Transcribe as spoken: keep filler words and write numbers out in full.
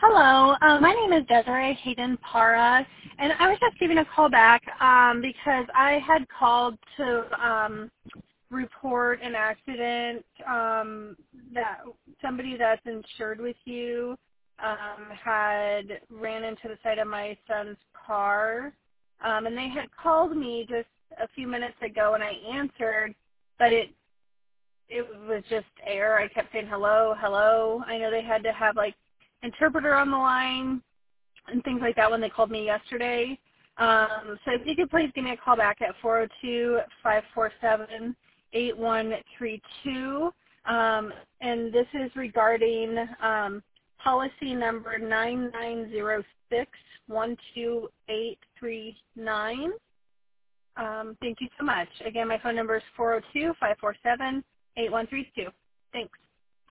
Hello, um, my name is Desiree Hayden Para, and I was just giving a call back um, because I had called to um, report an accident um, that somebody that's insured with you um, had ran into the side of my son's car, um, and they had called me just a few minutes ago, and I answered, but it it was just air. I kept saying hello, hello. I know they had to have like interpreter on the line and things like that when they called me yesterday. Um, so if you could please give me a call back at four oh two, five four seven, eight one three two. Um, and this is regarding um, policy number nine nine zero six one two eight three nine. Um, thank you so much. Again, my phone number is four oh two, five four seven, eight one three two. Thanks.